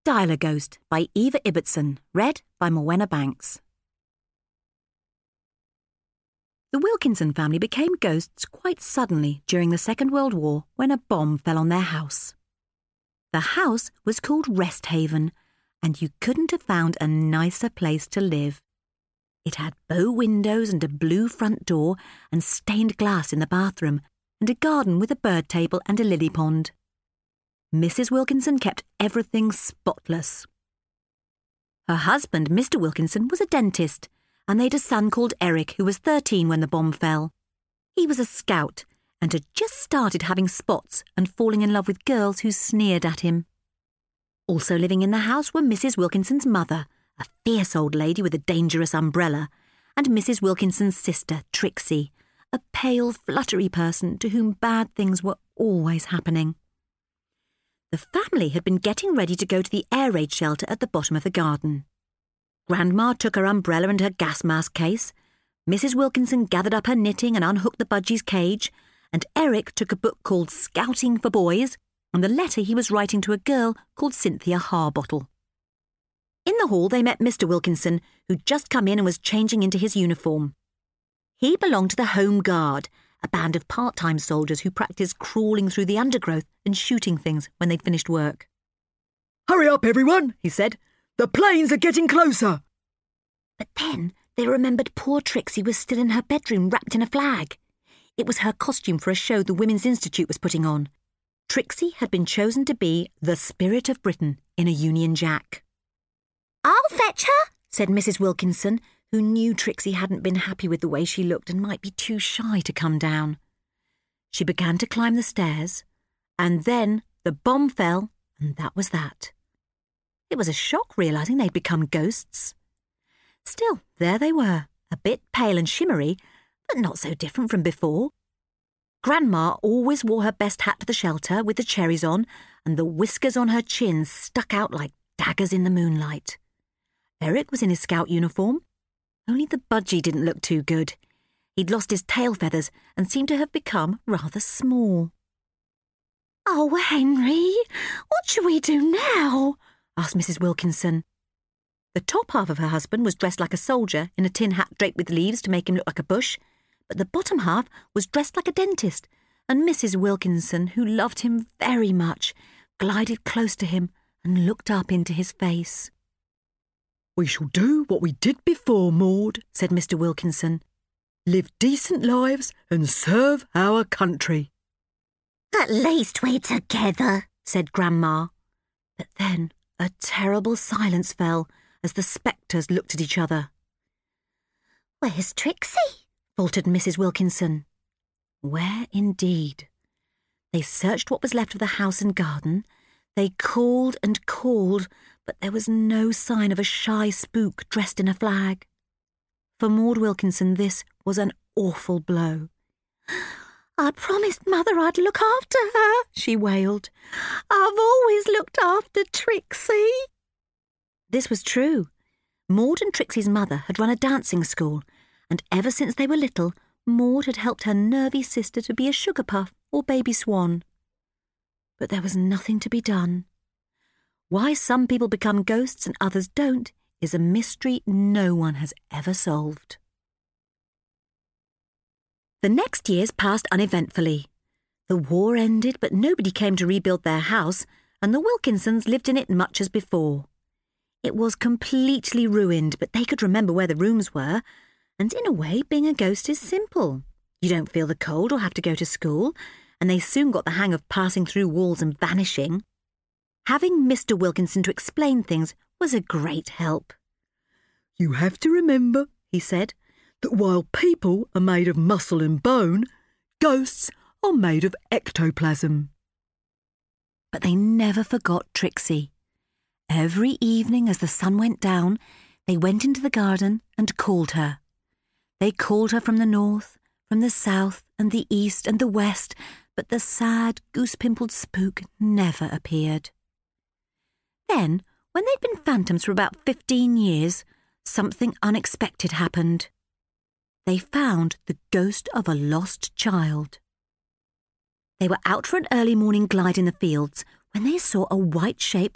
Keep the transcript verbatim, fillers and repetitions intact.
Dial a Ghost by Eva Ibbotson, read by Morwenna Banks. The Wilkinson family became ghosts quite suddenly during the Second World War when a bomb fell on their house. The house was called Resthaven, and you couldn't have found a nicer place to live. It had bow windows and a blue front door and stained glass in the bathroom and a garden with a bird table and a lily pond. Missus Wilkinson kept everything spotless. Her husband, Mister Wilkinson, was a dentist, and they had a son called Eric who was thirteen when the bomb fell. He was a scout and had just started having spots and falling in love with girls who sneered at him. Also living in the house were Missus Wilkinson's mother, a fierce old lady with a dangerous umbrella, and Missus Wilkinson's sister, Trixie, a pale, fluttery person to whom bad things were always happening. The family had been getting ready to go to the air raid shelter at the bottom of the garden. Grandma took her umbrella and her gas mask case, Missus Wilkinson gathered up her knitting and unhooked the budgie's cage, and Eric took a book called Scouting for Boys and the letter he was writing to a girl called Cynthia Harbottle. In the hall they met Mister Wilkinson, who'd just come in and was changing into his uniform. He belonged to the Home Guard, a band of part-time soldiers who practised crawling through the undergrowth and shooting things when they'd finished work. "Hurry up, everyone," he said. "The planes are getting closer." But then they remembered poor Trixie was still in her bedroom wrapped in a flag. It was her costume for a show the Women's Institute was putting on. Trixie had been chosen to be the Spirit of Britain in a Union Jack. "I'll fetch her," said Missus Wilkinson, who knew Trixie hadn't been happy with the way she looked and might be too shy to come down. She began to climb the stairs, and then the bomb fell, and that was that. It was a shock realising they'd become ghosts. Still, there they were, a bit pale and shimmery, but not so different from before. Grandma always wore her best hat to the shelter with the cherries on, and the whiskers on her chin stuck out like daggers in the moonlight. Eric was in his scout uniform. Only the budgie didn't look too good. He'd lost his tail feathers and seemed to have become rather small. "Oh, Henry, what shall we do now?" asked Missus Wilkinson. The top half of her husband was dressed like a soldier in a tin hat draped with leaves to make him look like a bush, but the bottom half was dressed like a dentist, and Missus Wilkinson, who loved him very much, glided close to him and looked up into his face. "We shall do what we did before, Maud," said Mister Wilkinson. "Live decent lives and serve our country." "At least we're together," said Grandma. But then a terrible silence fell as the spectres looked at each other. "Where's Trixie?" faltered Missus Wilkinson. Where indeed? They searched what was left of the house and garden. They called and called, but there was no sign of a shy spook dressed in a flag. For Maud Wilkinson this was an awful blow. "I promised Mother I'd look after her," she wailed. "I've always looked after Trixie." This was true. Maud and Trixie's mother had run a dancing school, and ever since they were little, Maud had helped her nervy sister to be a sugar puff or baby swan. But there was nothing to be done. Why some people become ghosts and others don't is a mystery no one has ever solved. The next years passed uneventfully. The war ended, but nobody came to rebuild their house, and the Wilkinsons lived in it much as before. It was completely ruined, but they could remember where the rooms were, and in a way, being a ghost is simple. You don't feel the cold or have to go to school, and they soon got the hang of passing through walls and vanishing. Having Mister Wilkinson to explain things was a great help. "You have to remember," he said, "that while people are made of muscle and bone, ghosts are made of ectoplasm." But they never forgot Trixie. Every evening as the sun went down, they went into the garden and called her. They called her from the north, from the south and the east and the west, but the sad, goose-pimpled spook never appeared. Then, when they'd been phantoms for about fifteen years, something unexpected happened. They found the ghost of a lost child. They were out for an early morning glide in the fields when they saw a white shape